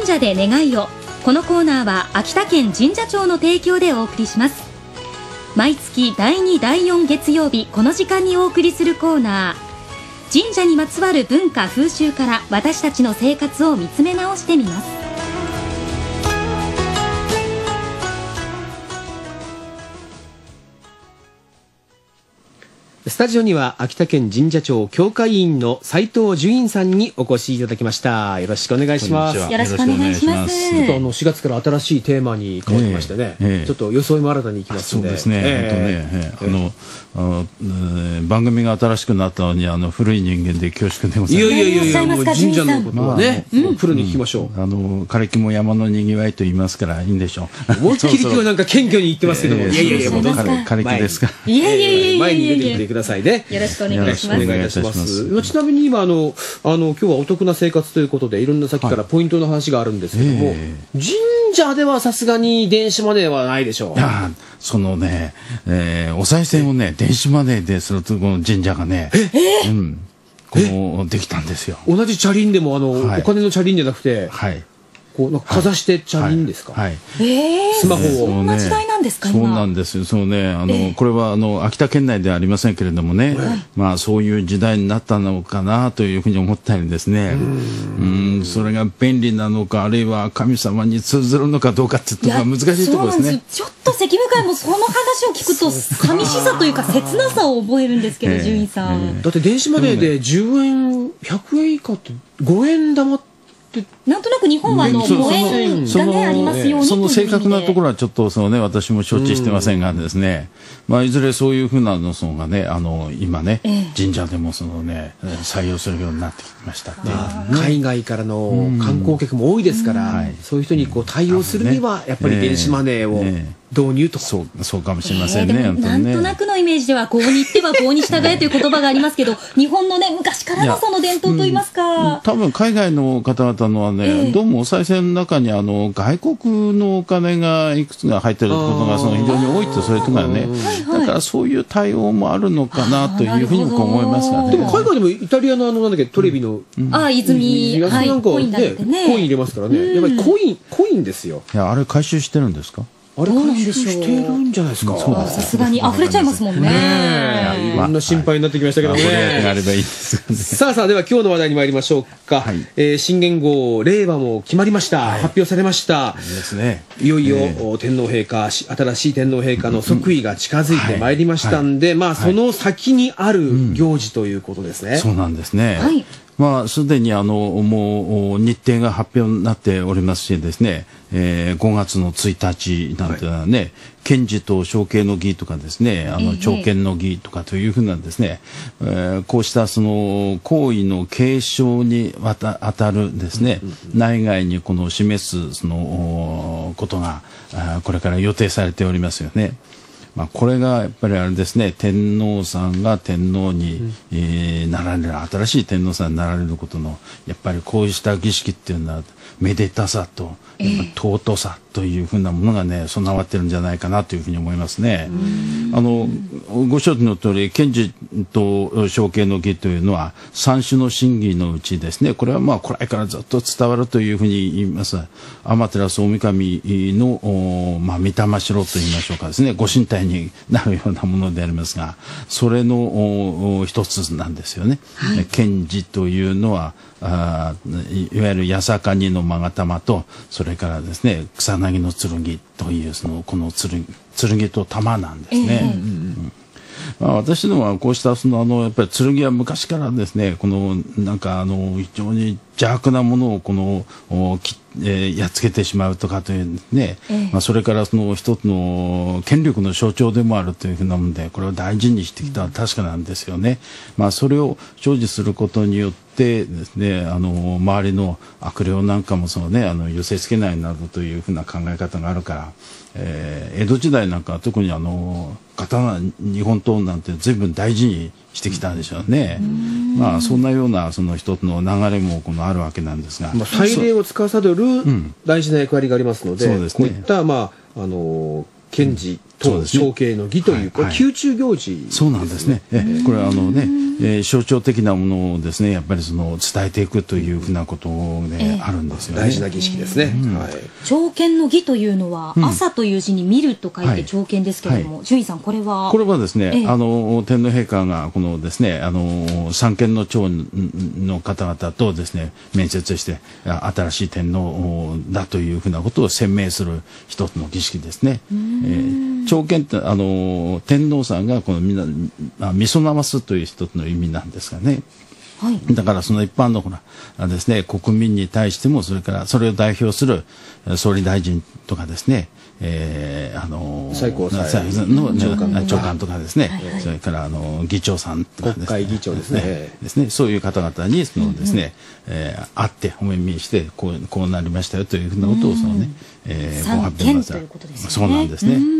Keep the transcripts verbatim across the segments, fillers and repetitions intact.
社で願いを。このコーナーは秋田県神社庁の提供でお送りします。毎月だいにだいよん月曜日、この時間にお送りするコーナー、神社にまつわる文化風習から私たちの生活を見つめ直してみます。 スタジオには秋田県神社庁協会員の斉藤純院さんにお越しいただきました。よろしくお願いします。 よろしくお願いします。 ちょっとあのしがつから新しいテーマに変わってましてね、えーえー、ちょっと装いも新たにいきますので。 そうですね、えー、本当ね、えー、あのあの番組が新しくなったのにあの古い人間で恐縮でございます。 いやいやいやいや、もう神社のことはね、まあ、プロに聞きましょう、 うん、あの枯れ木も山のにぎわいと言いますからいいんでしょう。 思いっきり今日なんか謙虚に言ってますけども、 えー、 いやいやいや、もうどうぞ枯れ木ですか。 いやいやいやいや、 前に出てきてくださいね。 よろしくお願いします。 お願いいたします。ちなみに今あのあの今日はお得な生活ということでいろんなさっきからポイントの話があるんですけども、はい、神社ではさすがに電子マネーはないでしょう。 いやそのね、えー、お賽銭をね電子マネーでするとこの神社がね、 えうん、このできたんですよ。 同じチャリンでもあの、はい、お金のチャリンじゃなくて、 はい、 こうなんかかざしてチャリンですか。 はいはい、 えー、 スマホを、 そんな時代なんですか。 そうなんですよ。そうね、あの、えー、これはあの秋田県内ではありませんけれどもね、はい、まあそういう時代になったのかなというふうに思ったりですね、うん、それが便利なのかあるいは神様に通ずるのかどうかっていうところが難しいところですね。 ちょっと関向井もその話を聞くと寂しさというか切なさを覚えるんですけど、純院さん、 えー、だって電子マネーでじゅうえん、ひゃくえん以下ってごえん玉ってなんとなく日本はあのごえんがねありますように、 その正確なところはちょっとその、ね、私も承知してませんがですね、まあ、いずれそういうふうなのがねあの今ね、ええ、神社でもその、ね、採用するようになってきましたって、 海外からの観光客も多いですから、そういう人にこう対応するにはやっぱり電子マネーを導入と、 そう、そうかもしれませんね。 えー、なんとなくのイメージではこうに行ってはこうに従えという言葉がありますけど、日本のね昔からのその伝統といいますか、 うん、多分海外の方々のはね、えー、どうもお賽銭の中にあの外国のお金がいくつが入ってることがその非常に多いって、それとかね、だからそういう対応もあるのかなというふうに思いますがね。 でも海外でもイタリアのあのなんだっけトレビの、 うん、あ泉なんか、はい、コインだってね、コイン入れますからね、うん、やっぱりコインコインですよ。 いやあれ回収してるんですか。 あれ回収してるんじゃないですか。 さすがに溢れちゃいますもんね。 いろんな心配になってきましたけどね。 あればいいですね。 さあさあ、では今日の話題に参りましょうか。はい、えー、新元号令和も決まりました。はい、発表されました。 ですね。 いよいよ、えー、天皇陛下新しい天皇陛下の即位が近づいてまいりましたんで、はいはい、まあその先にある行事ということですね。 うん、そうなんですね。 はい。 まあ、すでにあのもう日程が発表になっておりますしですね、えー、ごがつのついたちなんていうのはね、はい、検事と承継の儀とかですね、あの朝見の儀とかというふうなですね、えー、こうしたその行為の継承にわた当たるですね、うんうんうん、内外にこの示すそのことがこれから予定されておりますよね。まあ、これがやっぱりあれですね、天皇さんが天皇に、うんえー、なられる新しい天皇さんになられることのやっぱりこうした儀式っていうのはめでたさとやっぱ尊さというふうなものがね備わってるんじゃないかなというふうに思いますね。あのご承知の通り検事と承継の儀というのは三種の神儀のうちですね、これはまあ古来からずっと伝わるというふうに言います天照大神の、まあ、御霊代と言いましょうかですね、ご神体になるようなものでありますが、それの一つなんですよね。はい、検事というのはあいわゆる八坂二の勾玉とそれからですね草薙の剣というそのこの剣、剣と玉なんですね。えーうんまあ、私どもはこうしたそのあのやっぱり剣は昔からですねこのなんかあの非常に邪悪なものをこのき、えー、やっつけてしまうとかというね、えーまあ、それからその一つの権力の象徴でもあるというふうなものでこれを大事にしてきたのは確かなんですよね。まあ、それを所持することによってですねあの周りの悪霊なんかもその、ね、あの寄せ付けないなどというふうな考え方があるから、えー、江戸時代なんかは特にあの刀日本刀なんて随分大事にしてきたんでしょうね。まあそんなようなその一つの流れもこのあるわけなんですが、 まあ、祭礼を司る大事な役割がありますので、うん、 そうですね、 こういったまああの検事と承継の儀という、これ宮中行事ですね。 そうなんですね。えこれはあのねえー、象徴的なものをですねやっぱりその伝えていくというふうなことで、ね、あるんですよね。 大事な儀式ですね。うん、はい、 朝見の儀というのは、うん、朝という字に見ると書いて朝見ですけれども、はい、淳さんこれはこれはですね、ええ、あの天皇陛下がこのですねあの三権の長の方々とですね面接して新しい天皇だというふうなことを宣明する一つの儀式ですね。えー、朝見ってあの天皇さんがこのみんなみそなますという一つの意味なんですがね。はい、だからその一般のほらですね国民に対してもそれからそれを代表する総理大臣とかですね、えー、あの最高裁の長官、長官とかですね、はいはい、それからあの議長さんとかですね、 国会議長ですね、 ねですねそういう方々にそのですね、うんうん、えー、会ってお目見してこうこうなりましたよというふうなことをそのね、えー、ご発表なさる。そうなんですね。うん、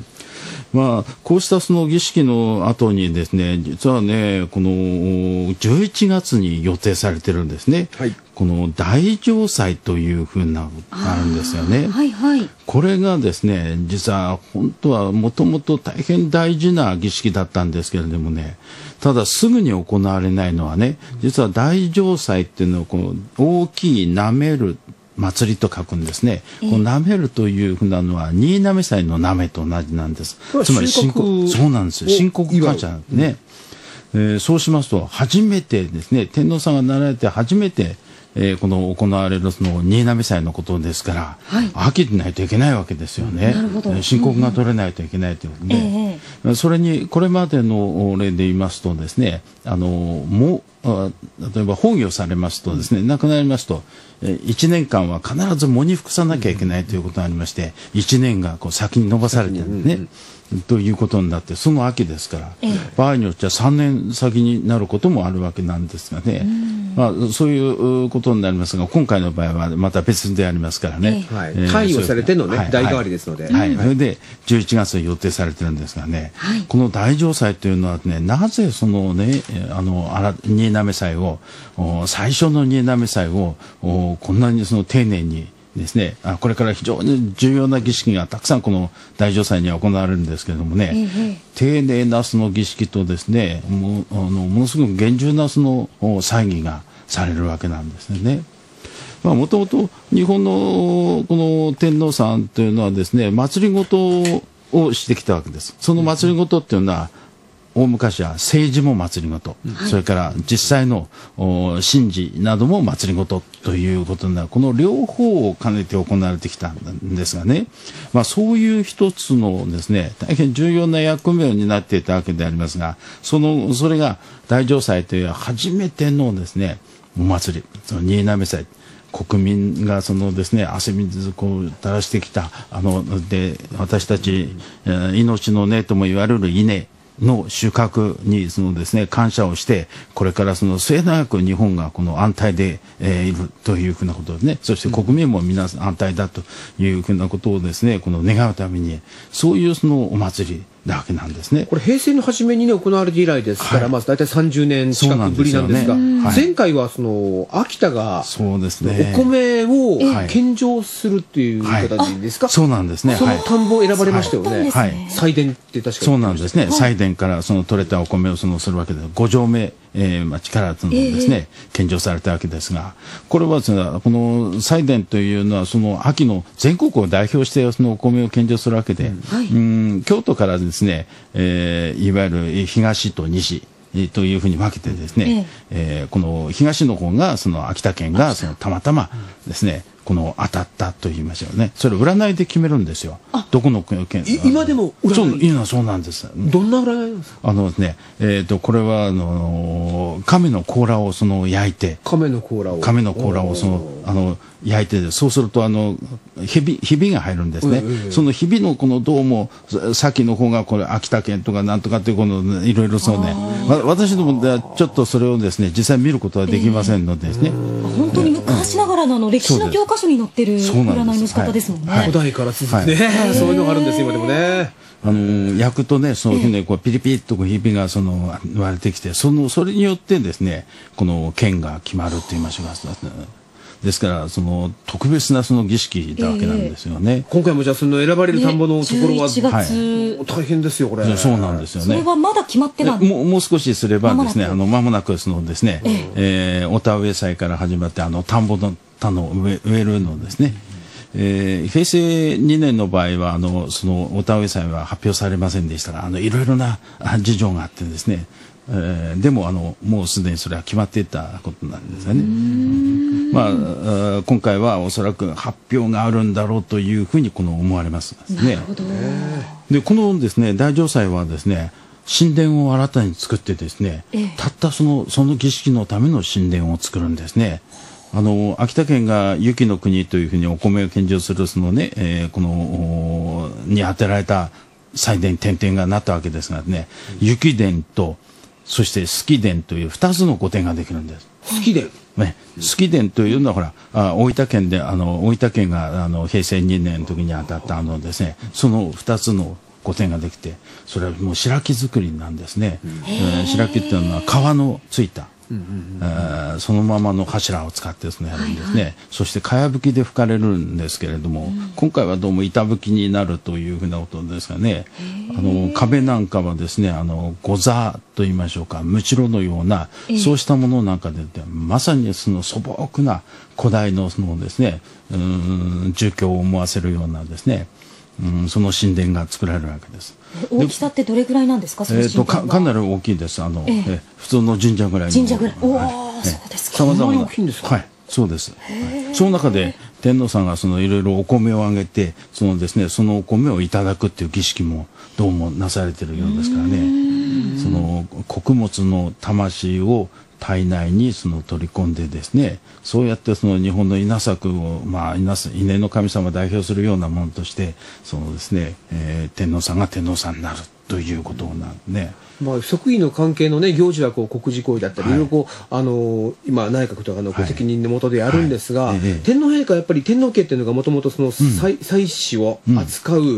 まあ、こうしたその儀式の後にですね実はねこのじゅういちがつに予定されてるんですね、はい、この大嘗祭というふうなのがあるんですよね、 はいはい、 これがですね実は本当はもともと大変大事な儀式だったんですけれどもねただすぐに行われないのはね実は大嘗祭っていうのはこの大きいなめる祭りと書くんですね。このなめるというふうなのは新滑祭のなめと同じなんです。つまり申告そうなんですよ。申告感謝なんですね。えー、そうしますと初めてですね天皇さんがなられて初めて、えー、この行われるその新滑祭のことですから、はい、秋でないといけないわけですよね。なるほど。申告が取れないといけないということで、えー、それにこれまでの例で言いますとですねあのも例えば崩御されますとですね、うん、亡くなりますといちねんかんは必ず喪に服さなきゃいけないということがありましていちねんがこう先に延ばされてるんですね、うん、ということになってその秋ですから、ええ、場合によってはさんねん先になることもあるわけなんですがね、まあ、そういうことになりますが今回の場合はまた別でありますからね、 ええはいえー、関与されての、ねはい、代替わりですので、 はいはい、それでじゅういちがつに予定されてるんですがね、はい、この大嘗祭というのはねなぜそのねあの新滑祭を最初の新滑祭をこんなにその丁寧にですねあこれから非常に重要な儀式がたくさんこの大嘗祭には行われるんですけれどもね、ええ、丁寧なその儀式とですねもあのものすごく厳重なその祭儀がされるわけなんですね。もともと日本のこの天皇さんというのはですね祭りごとをしてきたわけです。その祭りごとっていうのは大昔は政治も祭りごと、はい、それから実際の神事なども祭りごとということになるこの両方を兼ねて行われてきたんですがね、まあ、そういう一つのですね大変重要な役目を担っていたわけでありますがそのそれが大嘗祭という初めてのですねお祭りその新滑祭国民がそのですね汗水こう垂らしてきたあので私たち、えー、命の根とも言われる稲の収穫にそのですね感謝をしてこれからその末永く日本がこの安泰で、えー、いるというふうなことでねそして国民も皆さん安泰だというふうなことをですねこの願うためにそういうそのお祭りなわけなんですね。 これ平成の初めに、ね、行われて以来ですから、はい、まあ、大体さんじゅうねん近くぶりなんですがです、ねはい、前回はその秋田がそうです、ね、お米を献上するっていう形ですか、 はい、そうなんですね。 その田んぼを選ばれましたよね、 はい、 祭田って確かそうなんですね、はい、祭田からその取れたお米をそのするわけでご城目、えー、町からそのですね、えー、献上されたわけですがこれはですねこの祭田というのはその秋の全国を代表してそのお米を献上するわけで、うんはい、うん京都からですね、えー、いわゆる東と西というふうに分けてですね、ええー、この東の方がその秋田県がそのたまたまですねこの当たったと言いましょうねそれを占いで決めるんですよどこの県今でも占いそう今そうなんですどんな占いなんですかあのですね、えー、とこれはあの亀の甲羅をその焼いて亀の甲羅を亀の甲羅をそのあの焼いてそうするとあのひびひびが入るんですね、うんうん、そのひびのこのどうも先の方がこれ秋田県とかなんとかっていうこのいろいろそうね私どもではちょっとそれをですね実際見ることはできませんのでですね、えー、本当に昔ながらのあの歴史の教科書に載ってる占いの仕方ですもんね。 古代から続くね、はい、そういうのがあるんです今でもね。 あの焼くとねそういうふうにこうピリピリっとこうひびがその割れてきてそのそれによってですねこの剣が決まると言いましょうかですからその特別なその儀式だわけなんですよね。えー、 今回もじゃあその選ばれる田んぼのところは、 ね、じゅういちがつ、 はい、大変ですよこれ。 そうなんですよね。 それはまだ決まってない。 もうもう少しすればですね、あの間もなくそのですね、えーえー、お田植え祭から始まってあの田んぼの田の植え植えるのですね。えー、平成にねんの場合はあのそのお田植え祭は発表されませんでしたが、あのいろいろな事情があってですね、えー、でもあのもうすでにそれは決まっていたことなんですよね。まあ、今回はおそらく発表があるんだろうというふうにこの思われますね。 なるほど。 でこのですね大城祭はですね神殿を新たに作ってですね、ええ、たったそのその儀式のための神殿を作るんですね。あの秋田県が雪の国というふうにお米を献上するそのね、えー、このに当てられた祭殿天殿がなったわけですがね、うん、雪殿とそして式殿というふたつの御殿ができるんです。 式殿、 ね、式殿というのはほらあ大分県であの大分県があの平成にねんの時に当たったあのですねそのふたつの御殿ができて、それはもう白木造りなんですね。えー、白木っていうのは皮のついた。うんうんうん、そのままの柱を使ってですね、やるんですね。はいはい、そしてかやぶきで吹かれるんですけれども、うん、今回はどうも板吹きになるというふうなことですがね、あの壁なんかはですねあの御座と言いましょうか、ムチロのようなそうしたものなんかでまさにその素朴な古代のそのですねうーん住居を思わせるようなですね、うん、その神殿が作られるわけです。 大きさってどれぐらいなんですか、その神殿は。 えー、と か, かなり大きいです。あの、えー、え普通の神社ぐらいの。 神社ぐらい。おお、はい、そうですか。そんなに大きいんですか。 はい、そうです。はい、その中で天皇さんがそのいろいろお米をあげて、そのですねそのお米をいただくっていう儀式もどうもなされているようですからね。その穀物の魂を体内にその取り込んでですね、そうやってその日本の稲作を、まあ、稲稲の神様を代表するようなものとしてそのですね、えー、天皇さんが天皇さんになるということなんね。 まあ、即位の関係の、ね、行事はこう国事行為だったり、はい、いろいろこうあの今内閣とかのご責任の下でやるんですが、はいはい、天皇陛下はやっぱり天皇家っていうのがもともとその祭祀を扱う、うん、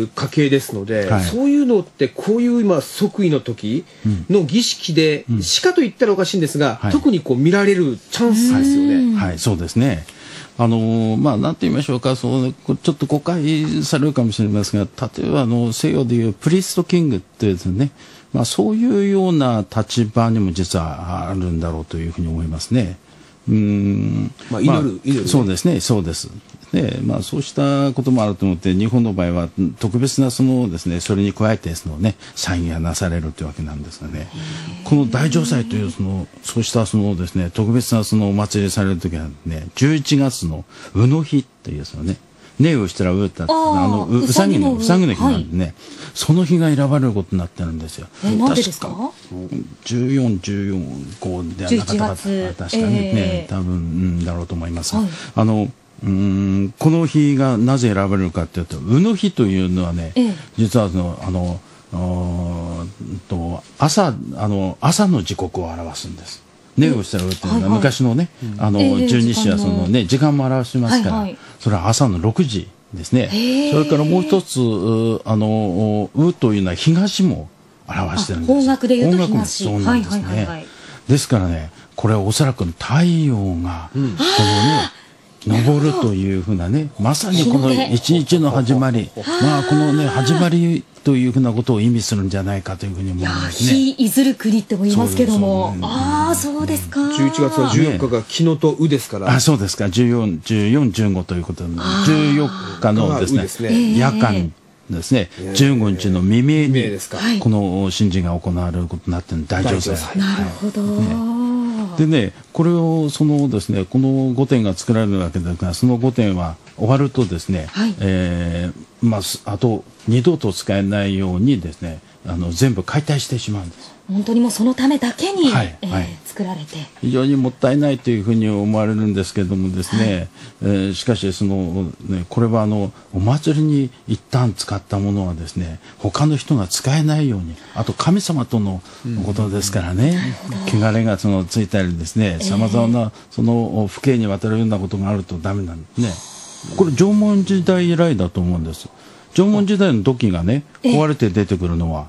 家系ですので、はい、そういうのってこういう今即位の時の儀式で、うん、しかと言ったらおかしいんですが、はい、特にこう見られるチャンスですよね。 はい、そうですね。あのまあ、なんて言いましょうか、そうちょっと誤解されるかもしれませんが、例えばあの西洋でいうプリストキングってですね、まあ、そういうような立場にも実はあるんだろうというふうに思いますね。うーん、 まあ、祈る、まあ、祈る、ね、 そうですね、そうです。で、まあ、そうしたこともあると思って、日本の場合は特別なそのですね、それに加えてそのね、祭儀がなされるというわけなんですがね、この大城祭というそのそうしたそのですね、特別なそのお祭りされるときはね、じゅういちがつの卯の日っていうそのね、ねをしたらうったあのううさぎのうさぎの日なんでね、はい、その日が選ばれることになってるんですよ。 え、なんでですか？ じゅうよん、じゅうよん号ではなかったか確かにね、えー、多分、うん、だろうと思います。はい、あのうーんこの日がなぜ選ばれるかというと、卯の日というのはね、えー、実はそのあのと朝あの朝の時刻を表すんです。ねをしたらうっていうのは、はいはい、昔のね、うん、あの、えー、十二支はそのね時間も表しますから、はいはい、それは朝のろくじですね。それからもう一つあのうというのは東も表してるんです。 方角でいうと東。 そうなんですね。はいはいはいはい、ですからね、これはおそらく太陽が、うん、このね昇るというふうなね、まさにこの一日の始まり、まあこのね始まりというふうなことを意味するんじゅういちがつはじゅうよんというふうに思いますね。 日いずる国っても言いますけども、ね、ああそうですか。 じゅういちがつのじゅうよっかが木のとうですから。 あ、そうですか。じゅうよん、じゅうよん、じゅうごということで、じゅうよっかのですね、ですね夜間ですね、じゅうごにちの未明にこの神事が行われることになっている大城祭。 なるほど。ねでね、これをそのですね、この御殿が作られるわけですが、その御殿は終わるとですね、はい、えー、まああと二度と使えないようにですね、あの全部解体してしまうんです。 本当にもうそのためだけに、はいえーはい、作られて非常にもったいないというふうに思われるんですけれどもですね、はいえー、しかしその、ね、これはあのお祭りに一旦使ったものはですね他の人が使えないように、あと神様とのことですからね、うん、汚れがそのついたりですね、さまざまなその父兄にわたるようなことがあるとダメなんですね。これ縄文時代以来だと思うんです。縄文時代の土器がね壊れて出てくるのは、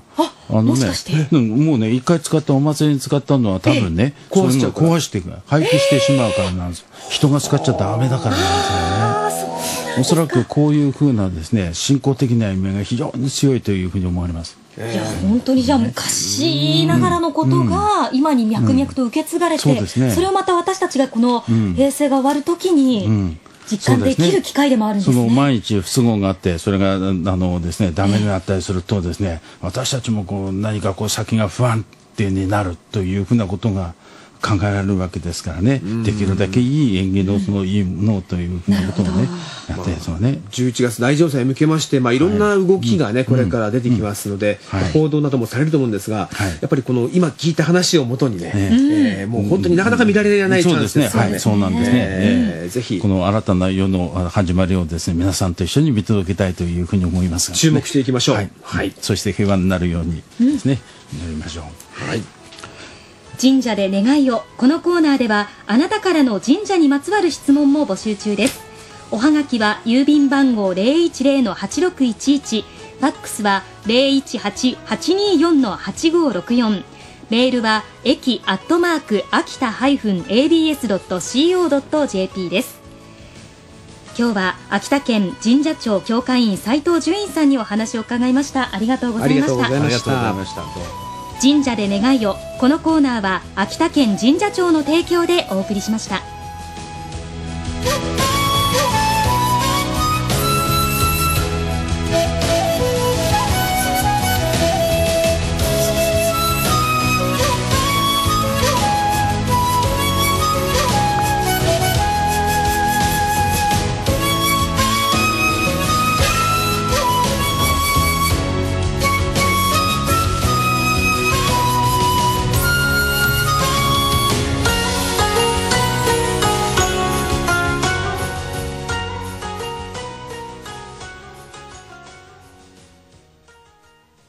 あのねもしかしてうんもうね一回使ったお祭りに使ったのは多分ね、 え壊しちゃうからそれが壊して廃棄してしまうからなんです。人が使っちゃダメだからなんですよね。おそらくこういうふうなですね信仰的な意味が非常に強いというふうに思われます。 いや本当にじゃあ昔ながらのことが今に脈々と受け継がれて、 うんそうですねそれをまた私たちがこのん平成が終わるときにうん実感できる機会でもあるんですね。 その毎日不都合があってそれがあのですねダメになったりするとですね、私たちもこう何かこう先が不安定になるというふうなことが考えられるわけですからね、できるだけいい縁起のそのいいものというふうなことをねやってそのねじゅういちがつ大情勢に向けまして、まあ、いろんな動きがね、これから出てきますので、 はい報道などもされると思うんですが、 はいやっぱりこの今聞いた話をもとにね、 ねえーもう本当になかなか見られないチャンスですからね。 そうなんですね、 えーぜひこの新たな世の始まりをですね皆さんと一緒に見届けたいというふうに思いますが、 注目していきましょう。 はいはいそして平和になるようにですね、祈りましょう。 はい神社で願いを。このコーナーではあなたからの神社にまつわる質問も募集中です。おはがきは郵便番号 ゼロいちゼロのはちろくいちいち、ファックスは ゼロいちはち はちにーよんのはちごろくよん、メールは駅アットマーク秋田 エービーエスドットシーオードットジェーピー です。今日は秋田県神社庁教会員斉藤純院さんにお話を伺いました。ありがとうございました。 ありがとうございまありがとうございました。 神社で願いを。このコーナーは秋田県神社庁の提供でお送りしました。